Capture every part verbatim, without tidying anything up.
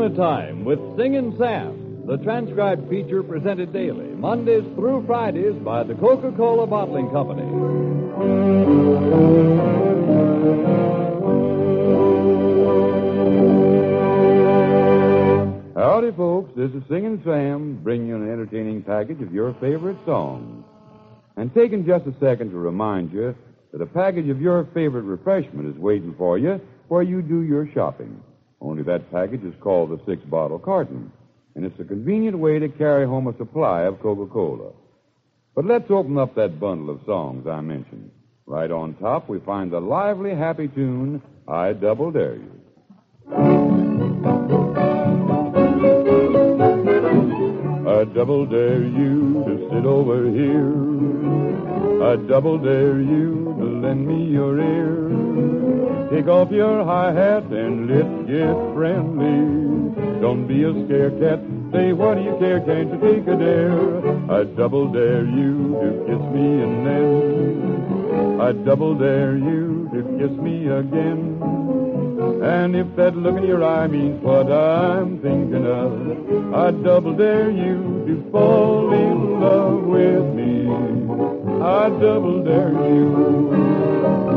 Time with Singin' Sam, the transcribed feature presented daily, Mondays through Fridays by the Coca-Cola Bottling Company. Howdy, folks. This is Singin' Sam, bringing you an entertaining package of your favorite songs. And taking just a second to remind you that a package of your favorite refreshment is waiting for you where you do your shopping. Only that package is called the six-bottle carton, and it's a convenient way to carry home a supply of Coca-Cola. But let's open up that bundle of songs I mentioned. Right on top, we find the lively, happy tune, I Double Dare You. I double dare you to sit over here. I double dare you to lend me your ear. Take off your high hat and let's get friendly. Don't be a scarecat. Say, what do you care? Can't you take a dare? I double dare you to kiss me and then I double dare you to kiss me again. And if that look in your eye means what I'm thinking of, I double dare you to fall in love with me. I double dare you.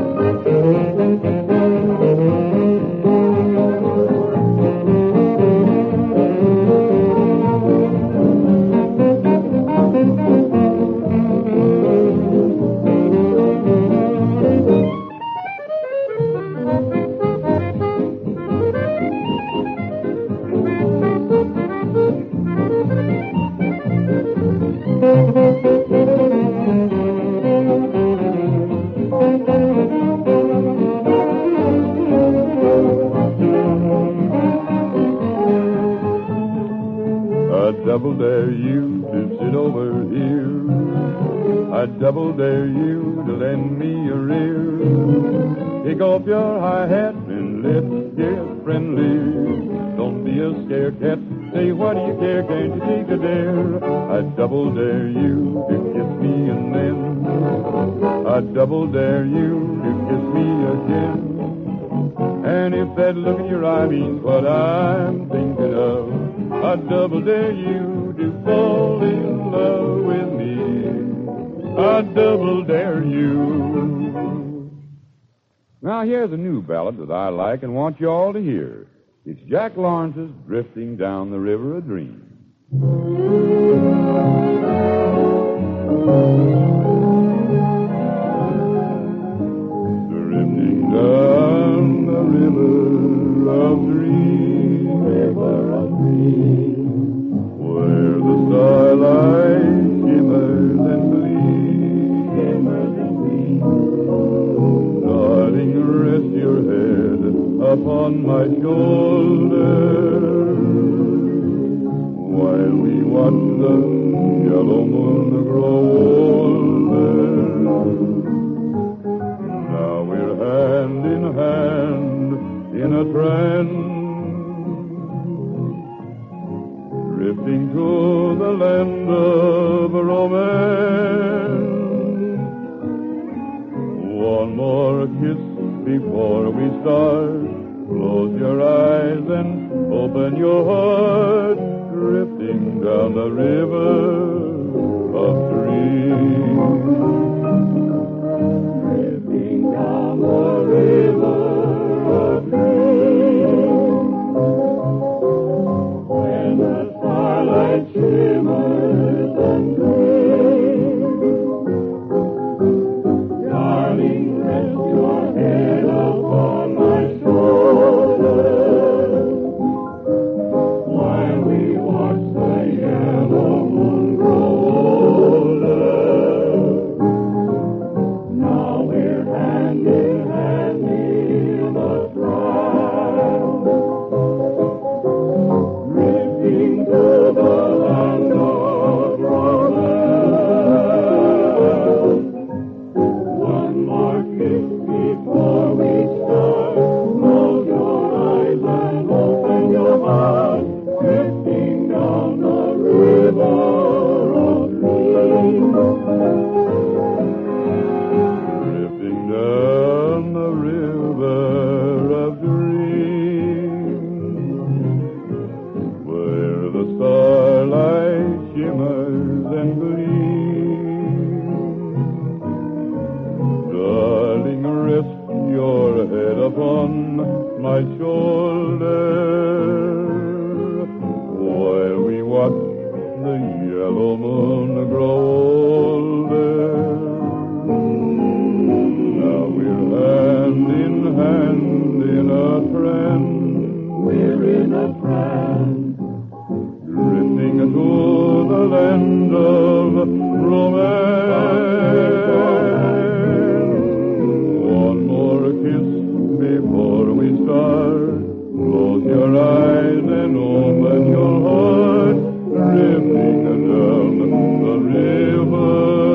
Double dare you to sit over here. I double dare you to lend me your ear. Take off your high hat and let's get friendly. Don't be a scarecat. Say, what do you care? Can't you take a dare? I double dare you to kiss me and then I double dare you to kiss me again. And if that look in your eye means what I'm thinking of, I double dare you to fall in love with me. I double dare you. Now, here's a new ballad that I like and want you all to hear. It's Jack Lawrence's Drifting Down the River of Dreams. Drifting down the river of dreams, river of dreams, where the starlight shimmers and gleams, shimmers and gleams. Darling, rest your head upon my shoulder, while we watch the yellow moon grow older. Now we're hand in hand in a trance, drifting to the land of romance. One more kiss before we start. Close your eyes and open your heart, drifting down the river of dreams. Drifting down the river of dreams, when the starlight shimmers and gleams. Darling, rest your head upon my shoulder, while we watch the yellow moon grow and gleam. Darling, rest your head upon my shoulder while we watch the yellow moon grow older. Now we're hand in hand in a trend. We're in a trend, drifting to the land of romance. One more kiss before we start. Close your eyes and open your heart, drifting down the river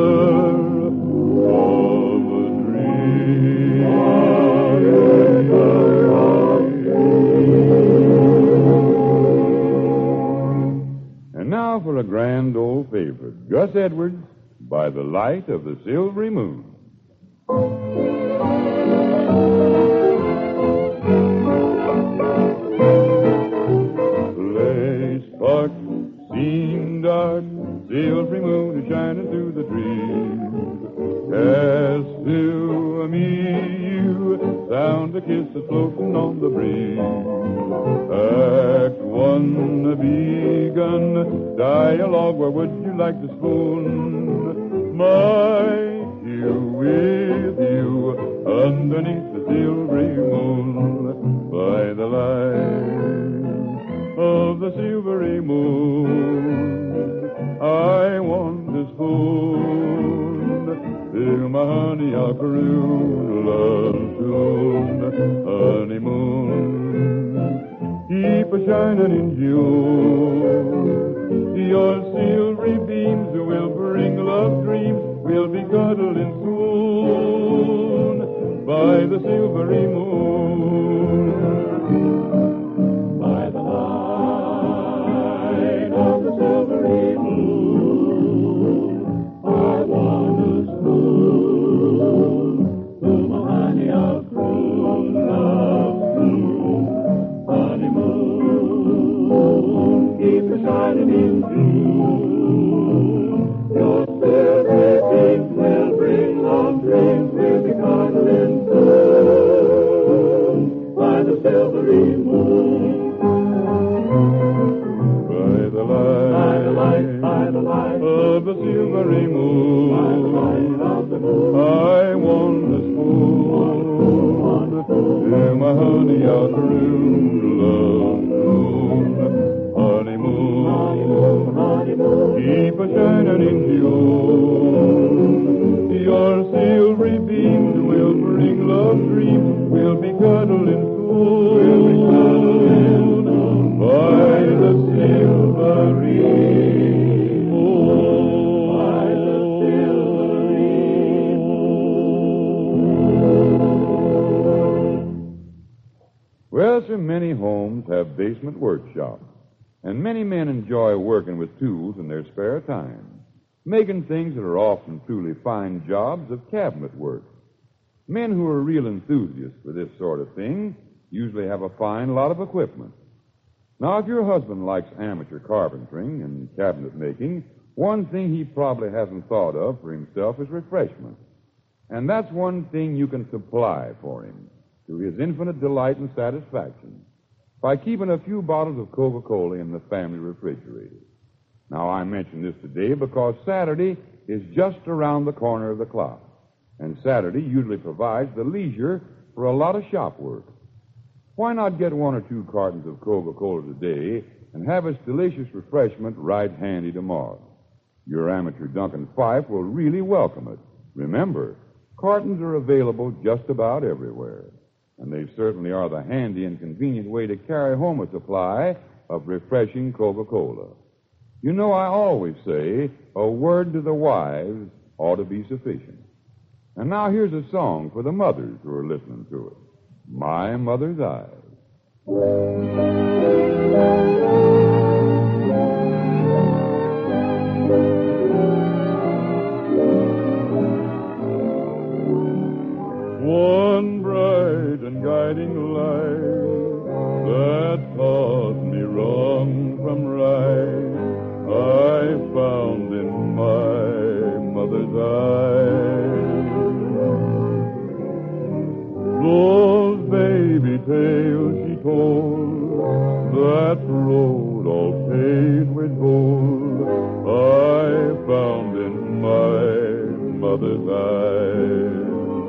of a dream. And now for a grand old favorite, Gus Edwards, By the Light of the Silvery Moon. Place park, scene dark, silvery moon is shining through the trees. As to me, you sound a kiss that's floating on the breeze. Act one begun, dialogue, where would you like to spoon? My you with you underneath the silvery moon, by the light of the silvery moon. I want to spoon to my honey I'll croon, love tune, honeymoon. Keep a shining in June. Your silvery beams will bring love dreams. We'll be cuddling soon by the silvery moon. By the light of the silvery moon, I want to spoon to my honey I'll croon, love croon, honeymoon. Keep it shining in June. Your silvery beams will bring love dreams. We'll be cuddling soon by the silvery moon. By the light, by the light, by the light of the silvery moon, by the light of the moon, I want to spoon to my honey I'll croon, love croon, honeymoon, honeymoon. Keep a shining in June. Your silvery beams will bring love dreams. We'll be cuddling soon. We'll be cuddling soon by the silvery moon. By the silvery moon. Well, so many homes have basement workshops. And many men enjoy working with tools in their spare time, making things that are often truly fine jobs of cabinet work. Men who are real enthusiasts for this sort of thing usually have a fine lot of equipment. Now, if your husband likes amateur carpentering and cabinet making, one thing he probably hasn't thought of for himself is refreshment. And that's one thing you can supply for him, to his infinite delight and satisfaction, by keeping a few bottles of Coca-Cola in the family refrigerator. Now, I mention this today because Saturday is just around the corner of the clock, and Saturday usually provides the leisure for a lot of shop work. Why not get one or two cartons of Coca-Cola today and have its delicious refreshment right handy tomorrow? Your amateur Duncan Fife will really welcome it. Remember, cartons are available just about everywhere, and they certainly are the handy and convenient way to carry home a supply of refreshing Coca-Cola. You know, I always say a word to the wives ought to be sufficient. And now here's a song for the mothers who are listening to it. My Mother's Eyes. One bright and guiding light that taught me wrong from right I found in mother's eyes.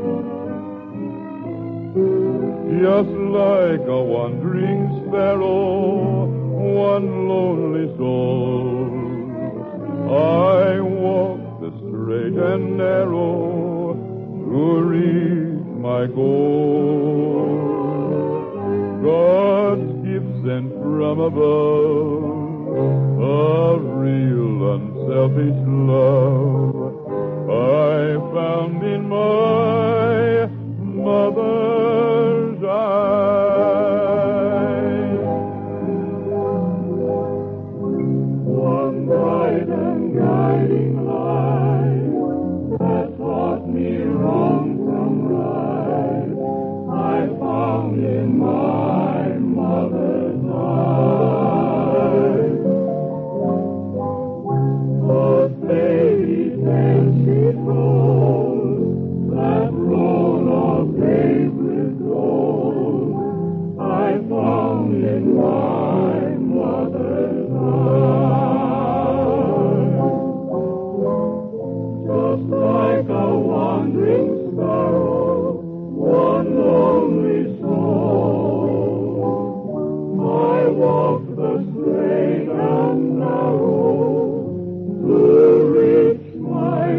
Just like a wandering sparrow, one lonely soul, I walk the straight and narrow to reach my goal. God's gift sent from above, a real unselfish love I found in my mother's eyes. One bright and guiding light that taught me wrong from right, I found in my mother's eyes. A fairy tale she told, that road of paved with gold, I found in my mother's eyes. Just like a wandering sparrow, one lonely soul, I walk the straight and narrow to reach my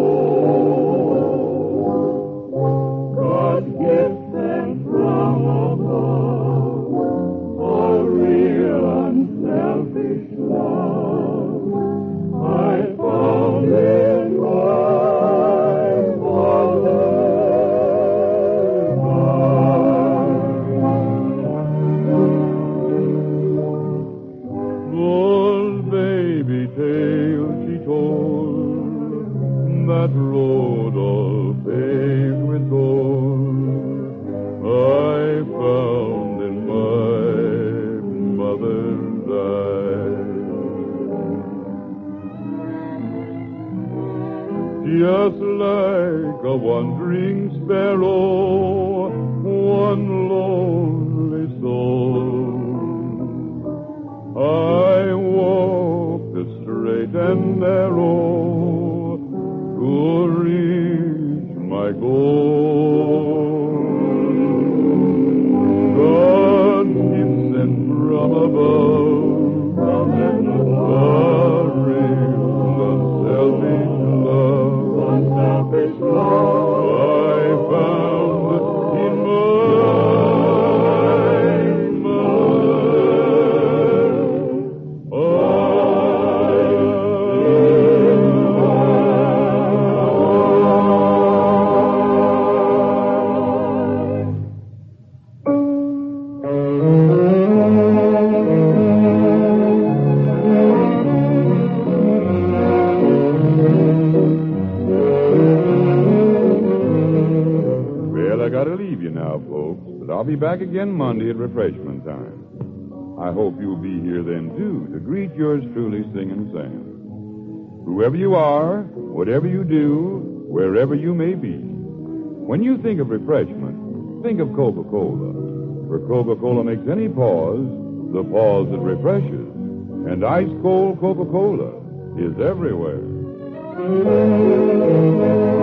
goal. God gives them from above, a real unselfish love I found in my mother's eyes. Those baby tales she told, that road all paved with gold, I found in my mother's eyes. Just like a wandering sparrow, one lonely soul, I walk the straight and narrow to reach my goal. God gives sent from above, from heaven above, a real unselfish love, unselfish love I found in my I'll be back again Monday at refreshment time. I hope you'll be here then, too, to greet yours truly, Singing Sam. Whoever you are, whatever you do, wherever you may be, when you think of refreshment, think of Coca-Cola. For Coca-Cola makes any pause the pause that refreshes. And ice-cold Coca-Cola is everywhere.